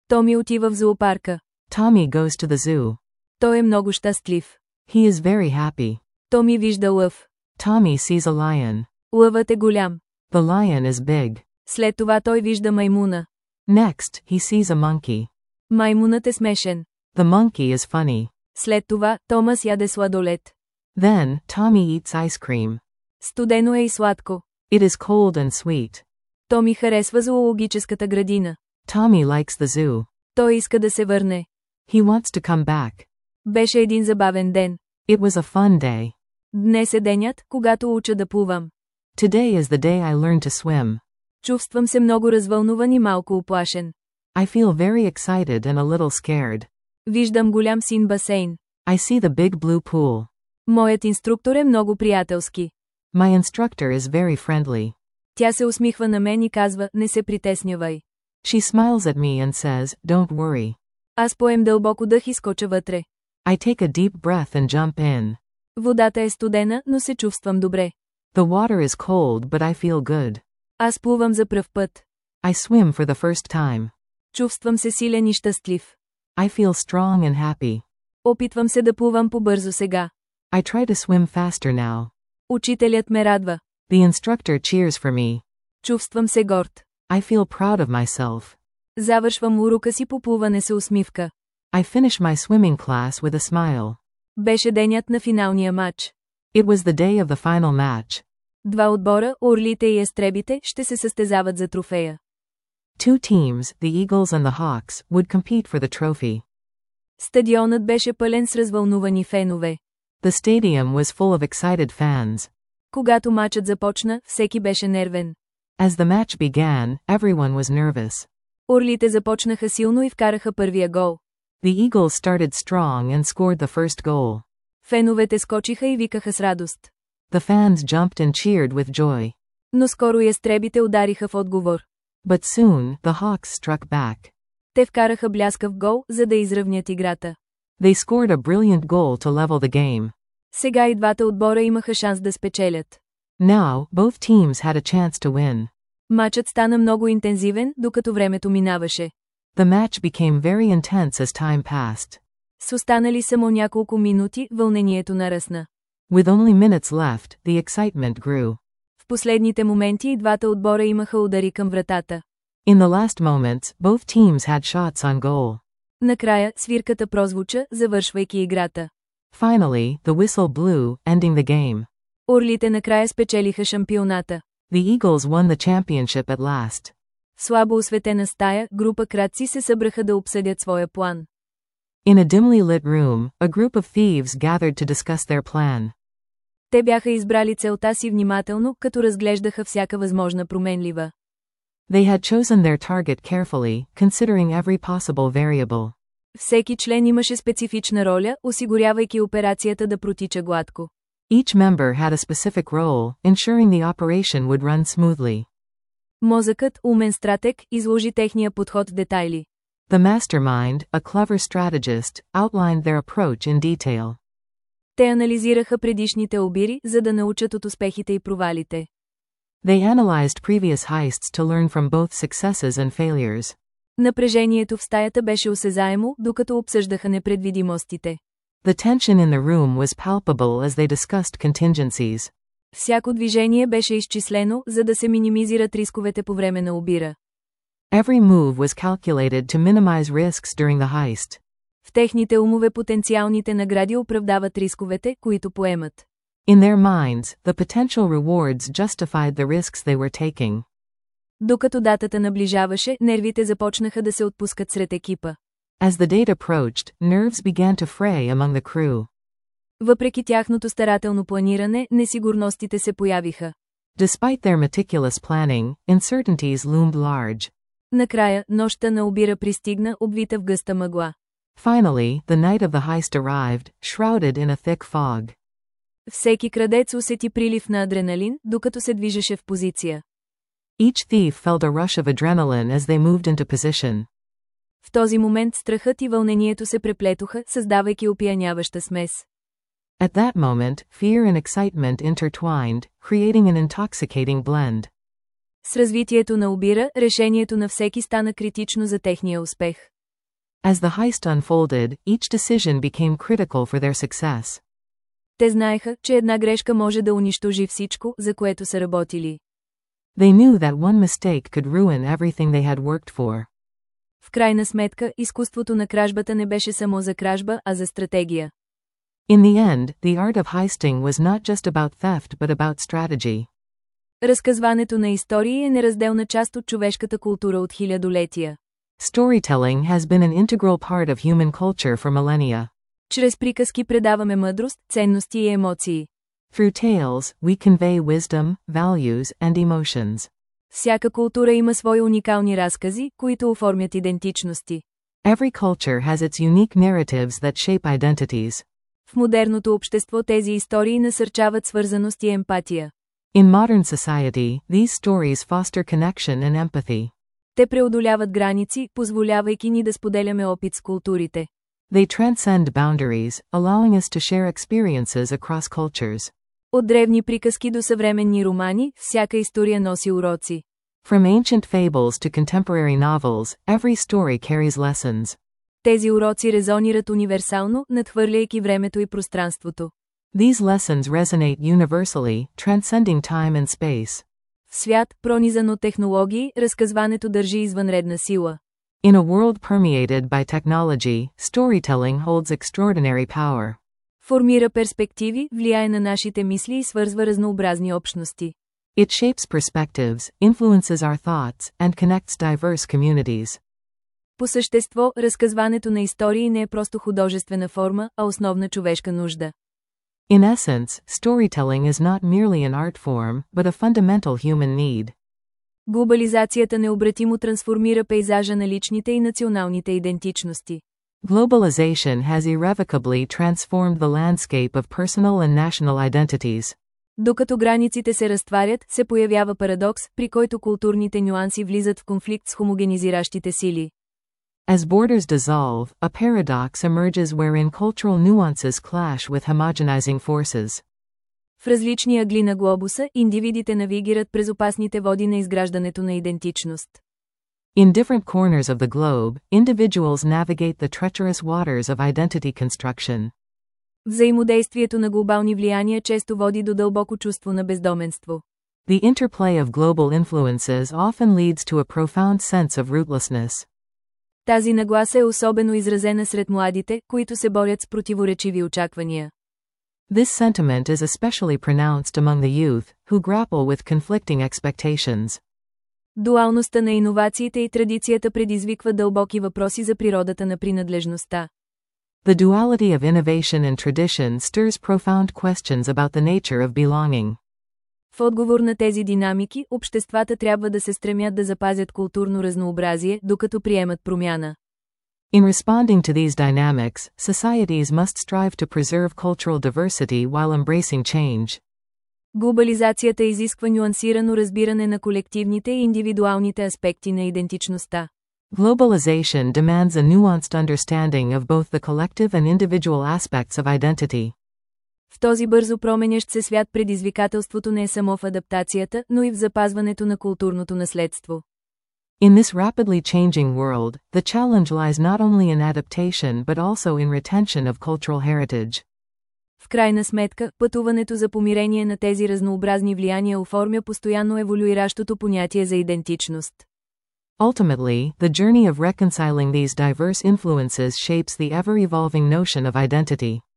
Томи отива в зоопарка. Tommy goes to the zoo. Той е много щастлив. He is very happy. Томи вижда лъв. Tommy sees a lion. Лъвът е голям. The lion is big. След това той вижда маймуна. Next, he sees a monkey. Маймунът е смешен. The monkey is funny. След това Томас яде сладолед. Then, Tommy eats ice cream. Студено е и сладко. It is cold and sweet. Томи харесва зоологическата градина. Tommy likes the zoo. Той иска да се върне. He wants to come back. Беше един забавен ден. It was a fun day. Днес е денят, когато уча да плувам. Today is the day I learned to swim. Чувствам се много развълнуван и малко уплашен. I feel very excited and a little scared. Виждам голям син басейн. I see the big blue pool. Моят инструктор е много приятелски. My instructor is very friendly. Тя се усмихва на мен и казва, не се притеснявай. She smiles at me and says, don't worry. Аз поем дълбоко дъх и скоча вътре. I take a deep breath and jump in. Водата е студена, но се чувствам добре. The water is cold but I feel good. Аз плувам за пръв път. I swim for the first time. Чувствам се силен и щастлив. I feel strong and happy. Опитвам се да плувам побързо сега. I try to swim faster now. Учителят ме радва. The instructor cheers for me. Чувствам се горд. I feel proud of myself. Завършвам урока си по плуване с усмивка. I finish my swimming class with a smile. Беше денят на финалния матч. It was the day of the final match. Два отбора, орлите и естребите, ще се състезават за трофея. Two teams, the Eagles and the Hawks, would compete for the trophy. Стадионът беше пълен с развълнувани фенове. The stadium was full of excited fans. Когато матчът започна, всеки беше нервен. As the match began, everyone was nervous. Орлите започнаха силно и вкараха първия гол. The Eagles started strong and scored the first goal. Феновете скочиха и викаха с радост. The fans jumped and cheered with joy. Но скоро естребите удариха в отговор. But soon, the Hawks struck back. Те вкараха бляскав гол, за да изравнят играта. They scored a brilliant goal to level the game. Сега и двата отбора имаха шанс да спечелят. Now, both teams had a chance to win. Матчът стана много интензивен, докато времето минаваше. The match became very intense as time passed. С останали само няколко минути, вълнението нарасна. With only minutes left, the excitement grew. В последните моменти и двата отбора имаха удари към вратата. In the last moments, both teams had shots on goal. Накрая, свирката прозвуча, завършвайки играта. Finally, the whistle blew, ending the game. Орлите накрая спечелиха шампионата. The Eagles won the championship at last. В слабо осветена стая, група крадци се събраха да обсъдят своя план. In a dimly lit room, a group of thieves gathered to discuss their plan. Те бяха избрали целта си внимателно, като разглеждаха всяка възможна променлива. They had chosen their target carefully, considering every possible variable. Всеки член имаше специфична роля, осигурявайки операцията да протича гладко. Each member had a specific role, ensuring the operation would run smoothly. Мозъкът, умен стратег, изложи техния подход в детайли. The mastermind, a clever strategist, outlined their approach in detail. Те анализираха предишните обири, за да научат от успехите и провалите. They analyzed previous heists to learn from both successes and failures. Напрежението в стаята беше осезаемо, докато обсъждаха непредвидимостите. The tension in the room was palpable as they discussed contingencies. Всяко движение беше изчислено, за да се минимизират рисковете по време на обира. Every move was calculated to minimize risks during the heist. В техните умове потенциалните награди оправдават рисковете, които поемат. In their minds, the potential rewards justified the risks they were taking. Докато датата наближаваше, нервите започнаха да се отпускат сред екипа. As the date approached, nerves began to fray among the crew. Въпреки тяхното старателно планиране, несигурностите се появиха. Despite their meticulous planning, uncertainties loomed large. Накрая, нощта на обира пристигна, обвита в гъста мъгла. Finally, the night of the heist arrived, shrouded in a thick fog. Всеки крадец усети прилив на адреналин, докато се движеше в позиция. Each thief felt a rush of adrenaline as they moved into position. В този момент страхът и вълнението се преплетоха, създавайки опияняваща смес. At that moment, fear and excitement intertwined, creating an intoxicating blend. С развитието на обира, решението на всеки стана критично за техния успех. As the heist unfolded, each decision became critical for their success. Те знаеха, че една грешка може да унищожи всичко, за което са работили. They knew that one mistake could ruin everything they had worked for. В крайна сметка, изкуството на кражбата не беше само за кражба, а за стратегия. In the end, the art of heisting was not just about theft but about strategy. Разказването на истории е неразделна част от човешката култура от хилядолетия. Storytelling has been an integral part of human culture for millennia. Чрез приказки предаваме мъдрост, ценности и емоции. Through tales, we convey wisdom, values, and emotions. Всяка култура има свои уникални разкази, които оформят идентичности. Every culture has its unique narratives that shape identities. В модерното общество тези истории насърчават свързаност и емпатия. In modern society, these stories foster connection and empathy. Те преодоляват граници, позволявайки ни да споделяме опит с културите. They transcend boundaries, allowing us to share experiences across cultures. От древни приказки до съвременни романи, всяка история носи уроци. From ancient fables to contemporary novels, every story carries lessons. Тези уроци резонират универсално, надхвърляйки времето и пространството. These lessons resonate universally, transcending time and space. В свят, пронизан от технологии, разказването държи извънредна сила. In a world permeated by technology, storytelling holds extraordinary power. Формира перспективи, влияе на нашите мисли и свързва разнообразни общности. It shapes perspectives, influences our thoughts, and connects diverse communities. По същество, разказването на истории не е просто художествена форма, а основна човешка нужда. In essence, storytelling is not merely an art form, but a fundamental human need. Глобализацията необратимо трансформира пейзажа на личните и националните идентичности. Globalization has irrevocably transformed the landscape of personal and national identities. Докато границите се разтварят, се появява парадокс, при който културните нюанси влизат в конфликт с хомогенизиращите сили. As borders dissolve, a paradox emerges wherein cultural nuances clash with homogenizing forces. В различни ъгли на глобуса, индивидите навигират през опасните води на изграждането на идентичност. In different corners of the globe, individuals navigate the treacherous waters of identity construction. Взаимодействието на глобални влияния често води до дълбоко чувство на бездоменство. The interplay of global influences often leads to a profound sense of rootlessness. Тази нагласа е особено изразена сред младите, които се борят с противоречиви очаквания. This sentiment is especially pronounced among the youth, who grapple with conflicting expectations. Дуалността на иновациите и традицията предизвиква дълбоки въпроси за природата на принадлежността. The duality of innovation and tradition stirs profound questions about the nature of belonging. В отговор на тези динамики, обществата трябва да се стремят да запазят културно разнообразие, докато приемат промяна. In responding to these dynamics, societies must strive to preserve cultural diversity while embracing change. Глобализацията изисква нюансирано разбиране на колективните и индивидуалните аспекти на идентичността. Globalization demands a nuanced understanding of both the collective and individual aspects of identity. В този бързо променящ се свят предизвикателството не е само в адаптацията, но и в запазването на културното наследство. In this rapidly changing world, the challenge lies not only in adaptation but also in retention of cultural heritage. В крайна сметка, пътуването за помирение на тези разнообразни влияния оформя постоянно еволюиращото понятие за идентичност. Ultimately, the journey of reconciling these diverse influences shapes the ever-evolving notion of identity.